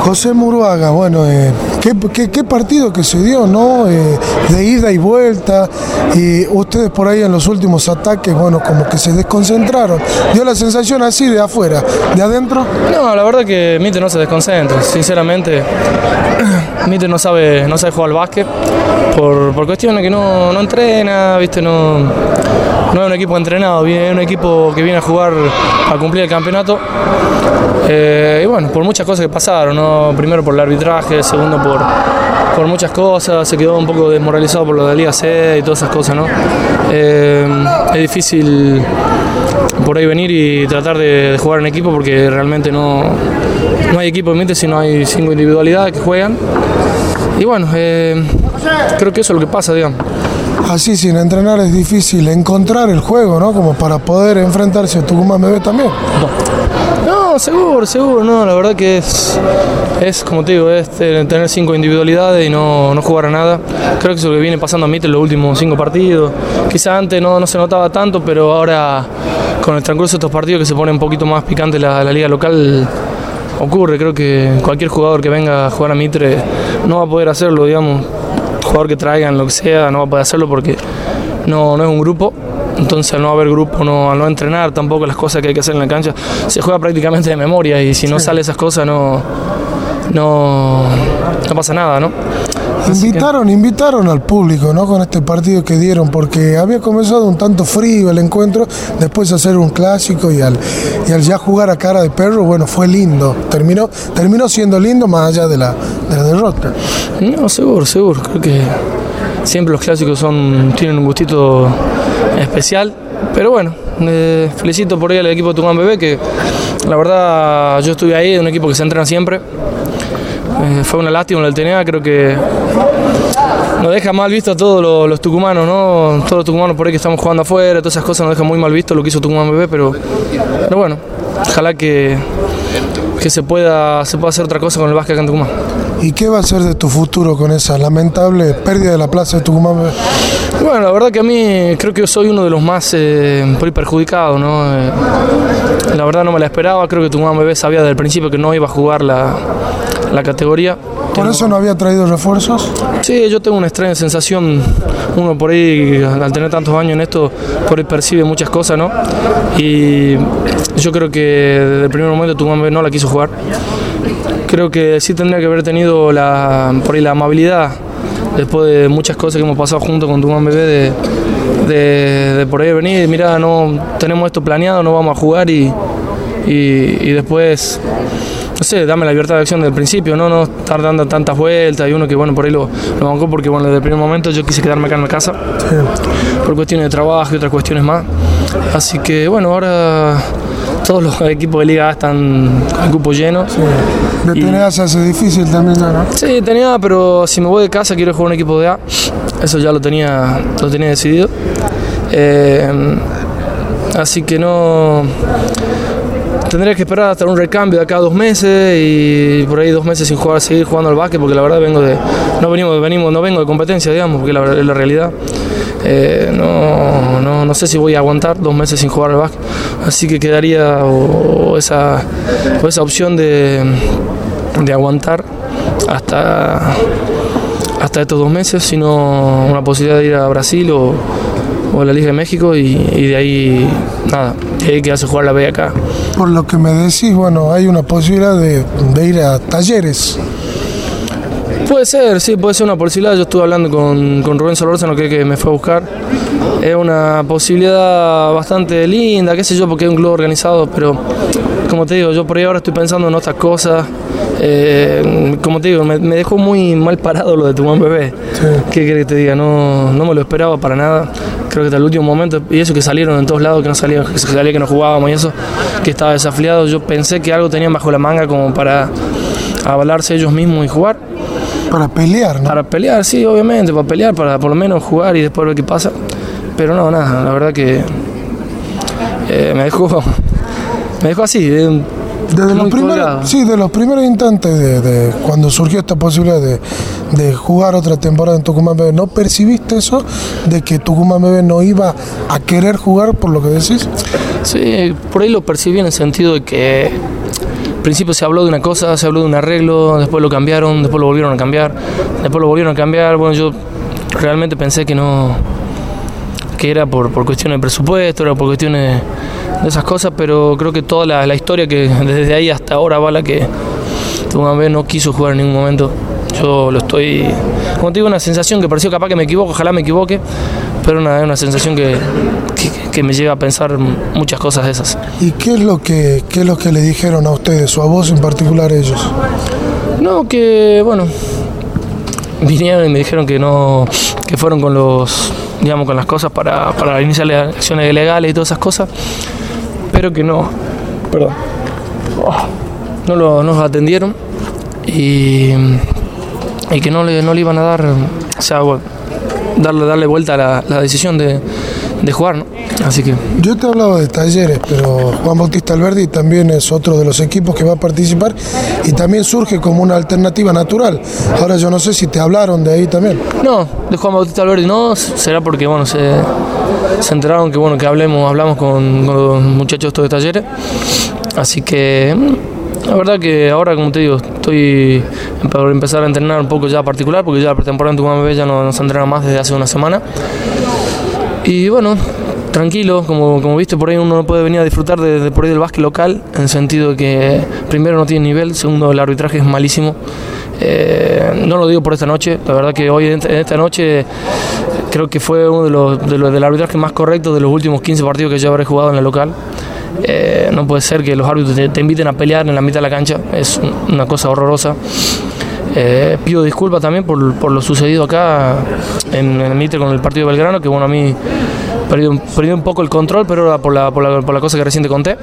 José Muruaga, bueno, qué partido que se dio, ¿no? De ida y vuelta, y ustedes por ahí en los últimos ataques, bueno, como que se desconcentraron. ¿Dio la sensación así de afuera, de adentro? No, la verdad que Mitre no se desconcentra, sinceramente. Mitre no sabe jugar al básquet por cuestiones que no entrena, ¿viste? No es un equipo entrenado, es un equipo que viene a jugar a cumplir el campeonato. Y bueno, por muchas cosas que pasaron, ¿no? Primero por el arbitraje, segundo por muchas cosas, se quedó un poco desmoralizado por lo de la Liga C y todas esas cosas, ¿no? Es difícil por ahí venir y tratar de jugar en equipo porque realmente no hay equipo en mente si no hay 5 individualidades que juegan. Y bueno, creo que eso es lo que pasa, digamos. Así sin entrenar es difícil encontrar el juego, ¿no? Como para poder enfrentarse a Tucumán BB también. No, seguro, no, la verdad que es como te digo, es tener 5 individualidades y no jugar a nada. Creo que eso es lo que viene pasando a Mitre en los últimos 5 partidos. Quizá antes no se notaba tanto, pero ahora con el transcurso de estos partidos que se pone un poquito más picante la liga local, ocurre. Creo que cualquier jugador que venga a jugar a Mitre no va a poder hacerlo, digamos. Jugador que traigan, lo que sea, no va a poder hacerlo porque no es un grupo. Entonces al no haber grupo, al no entrenar tampoco las cosas que hay que hacer en la cancha, se juega prácticamente de memoria y si no sale esas cosas no pasa nada, ¿no? Invitaron al público, ¿no? Con este partido que dieron, porque había comenzado un tanto frío el encuentro, después de hacer un clásico y al ya jugar a cara de perro, bueno, fue lindo, terminó siendo lindo más allá de la derrota. No, seguro, creo que siempre los clásicos tienen un gustito especial, pero bueno, felicito por ahí al equipo de Tucumán BB, que la verdad yo estuve ahí, un equipo que se entrena siempre. Fue una lástima en el TNA, creo que nos deja mal visto a todos los tucumanos, ¿no? Todos los tucumanos por ahí que estamos jugando afuera, todas esas cosas nos dejan muy mal visto lo que hizo Tucumán BB, pero bueno, ojalá que se pueda hacer otra cosa con el básquet acá en Tucumán. ¿Y qué va a ser de tu futuro con esa lamentable pérdida de la plaza de Tucumán BB? Bueno, la verdad que a mí creo que soy uno de los más por ahí perjudicados, ¿no? La verdad no me la esperaba, creo que Tucumán BB sabía desde el principio que no iba a jugar la categoría. ¿Por eso no había traído refuerzos? Sí, yo tengo una extraña sensación, uno por ahí al tener tantos años en esto, por ahí percibe muchas cosas, ¿no? Y yo creo que desde el primer momento Tucumán BB no la quiso jugar. Creo que sí tendría que haber tenido por ahí la amabilidad, después de muchas cosas que hemos pasado junto con Tucumán BB, de por ahí venir, mira, no tenemos esto planeado, no vamos a jugar y después, no sé, dame la libertad de acción desde el principio, no estar dando tantas vueltas y uno que bueno, por ahí lo bancó porque bueno, desde el primer momento yo quise quedarme acá en la casa, por cuestiones de trabajo y otras cuestiones más. Así que bueno, ahora todos los equipos de liga están con el cupo lleno. Sí. De TNA se hace difícil también, ¿no? Sí, TNA, pero si me voy de casa quiero jugar un equipo de A, eso ya lo tenía decidido. Así que no... Tendría que esperar hasta un recambio de acá a 2 meses y por ahí 2 meses sin jugar, seguir jugando al básquet, porque la verdad no vengo de competencia, digamos, porque es la realidad. No sé si voy a aguantar 2 meses sin jugar al básquet, así que quedaría esa opción de aguantar hasta estos 2 meses, sino una posibilidad de ir a Brasil o a la Liga de México y de ahí nada, de ahí quedarse a jugar la B acá. Por lo que me decís, bueno, hay una posibilidad de ir a Talleres. Puede ser, sí, puede ser una posibilidad. Yo estuve hablando con Rubén Solórzano, que me fue a buscar. Es una posibilidad bastante linda, qué sé yo, porque es un club organizado, pero como te digo, yo por ahí ahora estoy pensando en otras cosas. Como te digo, me dejó muy mal parado lo de Tucumán BB. Sí. ¿Qué querés que te diga? No me lo esperaba para nada. Creo que hasta el último momento, y eso que salieron en todos lados, que salía que no jugábamos y eso, que estaba desafiado. Yo pensé que algo tenían bajo la manga como para avalarse ellos mismos y jugar. Para pelear, ¿no? Para pelear, sí, obviamente, para pelear, para por lo menos jugar y después ver qué pasa. Pero no, nada, la verdad que me dejó así. De los primeros instantes de cuando surgió esta posibilidad de jugar otra temporada en Tucumán BB, ¿no percibiste eso? De que Tucumán BB no iba a querer jugar, por lo que decís. Sí, por ahí lo percibí en el sentido de que principio se habló de una cosa, se habló de un arreglo, después lo cambiaron, después lo volvieron a cambiar, después lo volvieron a cambiar. Bueno, yo realmente pensé que era por cuestiones de presupuesto, era por cuestiones de esas cosas, pero creo que toda la historia que desde ahí hasta ahora va la que Tugumán no quiso jugar en ningún momento. Yo lo estoy, como te digo, una sensación que pareció capaz que me equivoco, ojalá me equivoque, pero es una sensación que me lleva a pensar muchas cosas de esas. ¿Y qué es lo que le dijeron a ustedes, o a vos en particular ellos? No, que bueno, vinieron y me dijeron que no, que fueron con con las cosas para iniciar las acciones legales y todas esas cosas, pero que no, perdón, no los atendieron y que no le iban a dar, o sea, bueno, darle vuelta a la decisión de jugar, ¿no? Así que... Yo te hablaba de Talleres, pero Juan Bautista Alberdi también es otro de los equipos que va a participar y también surge como una alternativa natural. Ahora yo no sé si te hablaron de ahí también. No, de Juan Bautista Alberdi no, será porque bueno, se enteraron que hablamos con los muchachos estos de Talleres, así que la verdad que ahora, como te digo, estoy por empezar a entrenar un poco ya particular, porque ya la pretemporada en Tucumán ya no se entrena más desde hace una semana. Y bueno, tranquilo, como viste, por ahí uno no puede venir a disfrutar por ahí del básquet local, en el sentido de que primero no tiene nivel, segundo el arbitraje es malísimo. No lo digo por esta noche, la verdad que hoy en esta noche creo que fue uno del arbitraje más correcto de los últimos 15 partidos que yo habré jugado en la local. No puede ser que los árbitros te inviten a pelear en la mitad de la cancha, es una cosa horrorosa. Pido disculpas también por lo sucedido acá en el Mitre con el partido de Belgrano, que bueno, a mí perdí un poco el control, pero era por la cosa que recién te conté.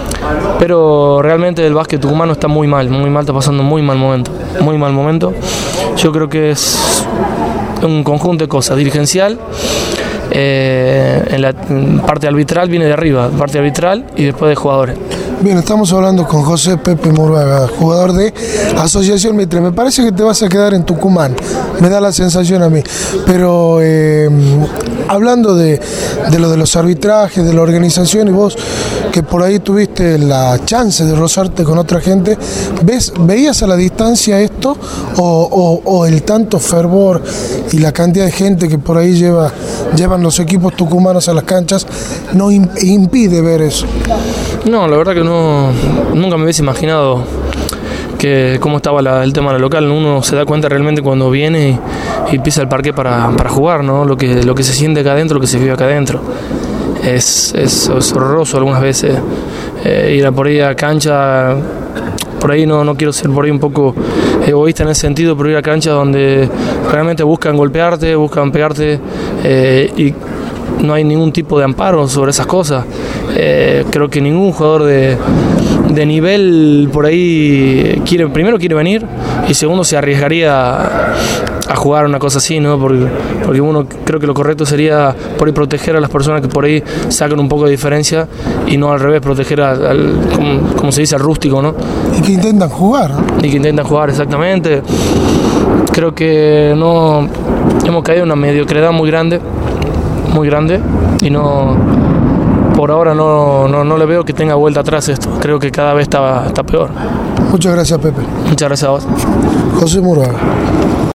Pero realmente el básquet tucumano está muy mal, está pasando muy mal momento. Yo creo que es un conjunto de cosas, dirigencial, en la parte arbitral viene de arriba, parte arbitral y después de jugadores. Bien, estamos hablando con José Pepe Murúaga, jugador de Asociación Mitre. Me parece que te vas a quedar en Tucumán, me da la sensación a mí. Pero hablando de lo de los arbitrajes, de la organización, y vos que por ahí tuviste la chance de rozarte con otra gente, ¿veías a la distancia esto o el tanto fervor y la cantidad de gente que por ahí llevan los equipos tucumanos a las canchas no impide ver eso? No, la verdad que nunca me hubiese imaginado cómo estaba el tema de la local. Uno se da cuenta realmente cuando viene y pisa el parque para jugar, ¿no? Lo que se siente acá adentro, lo que se vive acá adentro. Es horroroso algunas veces ir a por ahí a cancha. Por ahí no quiero ser por ahí un poco egoísta en ese sentido, pero ir a cancha donde realmente buscan golpearte, buscan pegarte y no hay ningún tipo de amparo sobre esas cosas. Creo que ningún jugador de nivel por ahí primero quiere venir y segundo se arriesgaría a jugar una cosa así, ¿no? Porque uno creo que lo correcto sería por ahí proteger a las personas que por ahí sacan un poco de diferencia y no al revés, proteger como se dice, al rústico, ¿no? Y que intentan jugar, ¿no? Y que intentan jugar, exactamente. Creo que hemos caído en una mediocridad muy grande y por ahora no le veo que tenga vuelta atrás esto. Creo que cada vez está peor. Muchas gracias, Pepe. Muchas gracias a vos. José Murúaga.